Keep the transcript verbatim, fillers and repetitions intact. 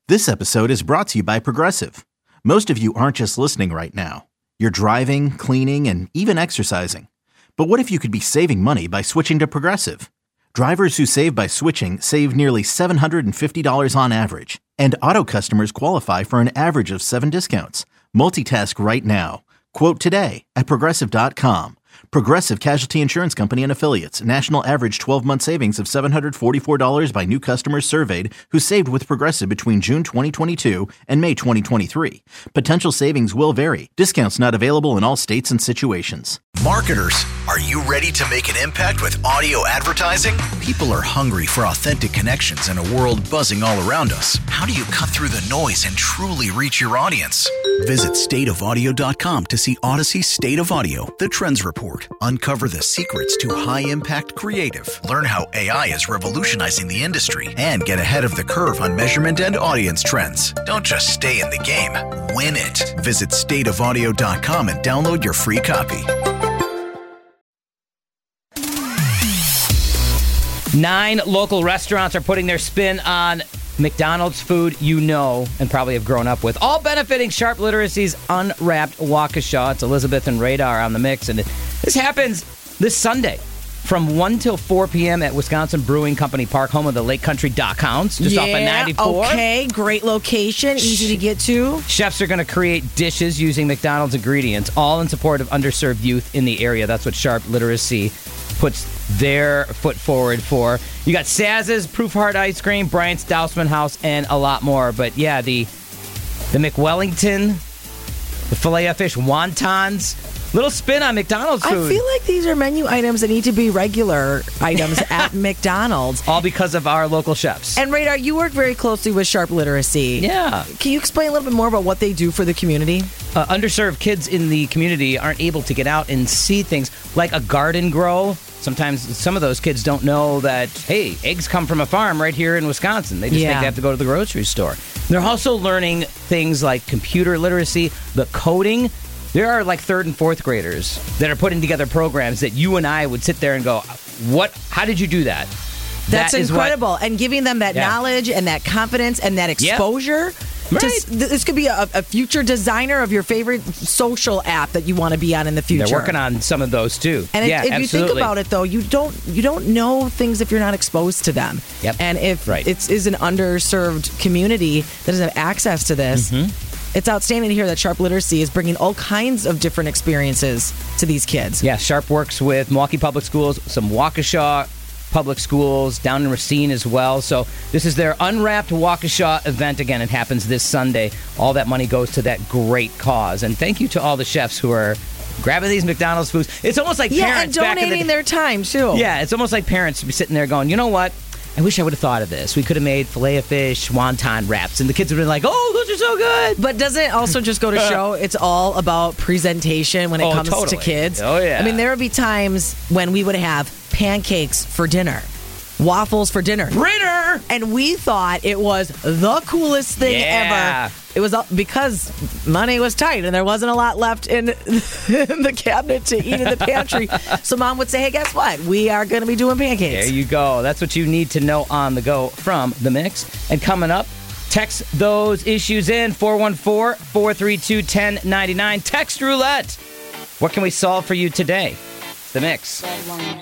This episode is brought to you by Progressive. Most of you aren't just listening right now. You're driving, cleaning, and even exercising. But what if you could be saving money by switching to Progressive? Drivers who save by switching save nearly seven hundred fifty dollars on average. And auto customers qualify for an average of seven discounts. Multitask right now. Quote today at Progressive dot com. Progressive Casualty Insurance Company and Affiliates. National average twelve-month savings of seven hundred forty-four dollars by new customers surveyed who saved with Progressive between June twenty twenty-two and May twenty twenty-three. Potential savings will vary. Discounts not available in all states and situations. Marketers, are you ready to make an impact with audio advertising? People are hungry for authentic connections in a world buzzing all around us. How do you cut through the noise and truly reach your audience? Visit state of audio dot com to see Odyssey State of Audio, the Trends Report. Uncover the secrets to high-impact creative. Learn how A I is revolutionizing the industry and get ahead of the curve on measurement and audience trends. Don't just stay in the game, win it. Visit state of audio dot com and download your free copy. Nine local restaurants are putting their spin on McDonald's food you know and probably have grown up with, all benefiting Sharp Literacy's Unwrapped Waukesha. It's Elizabeth and Radar on the mix, and this happens this Sunday from one till four p.m. at Wisconsin Brewing Company Park, home of the Lake Country Dockhounds, just yeah, off of ninety-four. Okay, great location, easy to get to. Chefs are going to create dishes using McDonald's ingredients, all in support of underserved youth in the area. That's what Sharp Literacy puts their foot forward for. You got Saz's, Proof Heart Ice Cream, Bryant's Dousman House, and a lot more. But yeah, the the McWellington, the Filet-O-Fish wontons, little spin on McDonald's food. I feel like these are menu items that need to be regular items at McDonald's. All because of our local chefs. And Radar, you work very closely with Sharp Literacy. Yeah. Can you explain a little bit more about what they do for the community? Uh, underserved kids in the community aren't able to get out and see things like a garden grow. Sometimes some of those kids don't know that, hey, eggs come from a farm right here in Wisconsin. They just Yeah. think they have to go to the grocery store. They're also learning things like computer literacy, the coding. There are like third and fourth graders that are putting together programs that you and I would sit there and go, what? How did you do that? That's That is incredible. what- and giving them that Yeah. knowledge and that confidence and that exposure. Right. To, this could be a, a future designer of your favorite social app that you want to be on in the future. They're working on some of those too. And yeah, if, if you absolutely. think about it, though, you don't you don't know things if you're not exposed to them. Yep. And if Right. it is an underserved community that doesn't have access to this, Mm-hmm. it's outstanding to hear that Sharp Literacy is bringing all kinds of different experiences to these kids. Yeah, Sharp works with Milwaukee Public Schools, some Waukesha Public Schools, down in Racine as well. So this is their Unwrapped Waukesha event. Again, it happens this Sunday. All that money goes to that great cause. And thank you to all the chefs who are grabbing these McDonald's foods. It's almost like Yeah, and parents back in donating the, their time, too. Yeah, it's almost like parents to be sitting there going, you know what? I wish I would have thought of this. We could have made Filet-O-Fish, wonton wraps, and the kids would have been like, oh, those are so good. But doesn't it also just go to show it's all about presentation when it Oh, comes totally. to kids? Oh, yeah. I mean, there would be times when we would have pancakes for dinner, waffles for dinner. Brinner! And we thought it was the coolest thing Yeah. ever. It was all- because money was tight and there wasn't a lot left in, in the cabinet to eat in the pantry. So Mom would say, hey, guess what? We are going to be doing pancakes. There you go. That's what you need to know on the go from The Mix. And coming up, text those issues in, four one four, four three two, one zero nine nine. Text roulette. What can we solve for you today? The Mix.